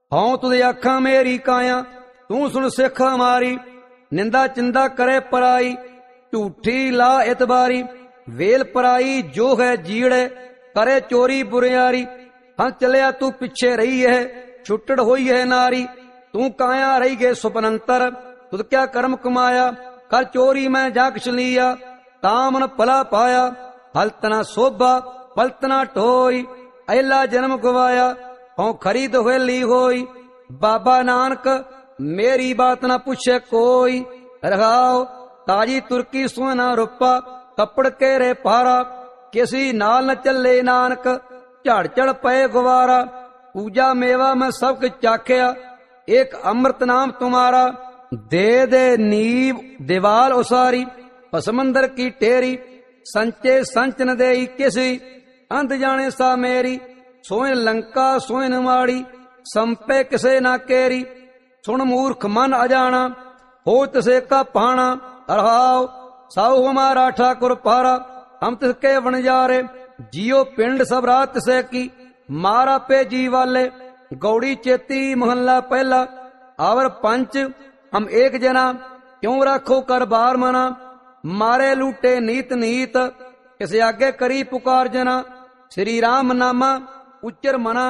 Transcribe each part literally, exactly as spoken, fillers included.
हूं तुझे आखा मेरी काया, तू सुन सिख हमारी। निंदा चिंदा करे पराई, झूठी ला इतबारी। वेल पराई जो है जीड़े, करे चोरी बुरियारी। हम चलिया तू पिछे रही है, छुट्टड़ होई है नारी। तू काया रही गए सुपनंतर, तुद क्या कर्म कमाया। कर चोरी मैं जा किछ लिया, तामन भला पाया। हलतना शोभा पलतना ढोई, अला जन्म गवाया। हों खरीद होली होई, बाबा नानक मेरी बात ना पूछे कोई। रहाओ ताजी तुर्की सोना रुपा, कपड़ के रे पारा। किसी नाल न चले नानक, झड़ चढ़ पे गुवारा। पूजा मेवा में सब कुछ चाख्या, एक अमृत नाम तुम्हारा। दे दे नींव दीवाल उसारी, समंदर की टेरी। संचे संचन दे किसी, अंत जाने सा मेरी। सोइन लंका सोइन माड़ी, संपे किसे ना केरी। सुन मूर्ख मन अजाना, हो तिसे का पाना। अरहाओ साहु हमारा ठाकुर पारा, हम तिसके वनजारे। जियो पिंड सब रात तिसे की, मारा पे जी वाले। गौड़ी चेती मोहल्ला पहला, आवर पंच हम एक जना। क्यों राखो कर बार मना, मारे लूटे नीत नीत। किसे आगे करी पुकार जना, श्री राम नामा उच्चर मना।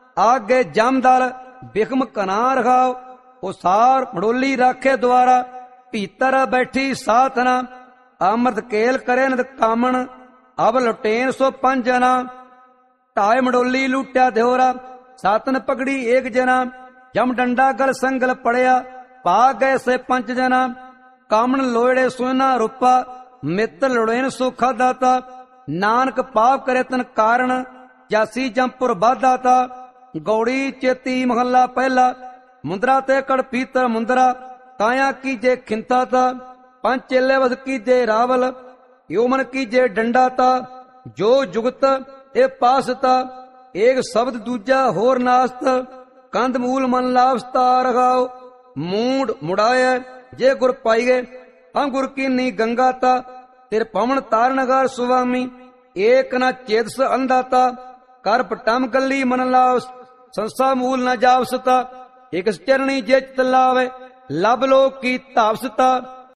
आगे जामदार बिखम कना रखाओ, उसार मड़ोली राखे द्वारा। भीतर बैठी साथना, अमृत केल करे नद कामन। अब लुटेन सो पंज जना, ढाए मड़ोली लूटिया देवरा। सातन पगड़ी एक जना, जम डंडा गल संगल पड़िया। पा गए से पंच जना, कामन लोड़े सोना रूपा। मित्र लुड़ेन सुखा दाता, नानक पाप करे तन कारण। जासी जमपुर बाधाता, गौड़ी चेती महला पहला। मुंदरा ते कड़ पीतर मुंदरा, काया की जे खिंता था। पंच चेले वध की जे रावल, योमन की जे डंडा था। जो जुगत ए पासता, एक शब्द दूजा होर नास्त। कंद मूल मन लाभस्ता रखाओ, मूड मुड़ाए जे गुर पाई गए। हम गुर की नी गंगा ता, तिर पवन तारनगार सुवामी। एक न चेतस अंधाता, कर पटम गली मन लाव। संसा मूल न जावसता, एक चरणी जे चित लावे। लब लोक की तापसता,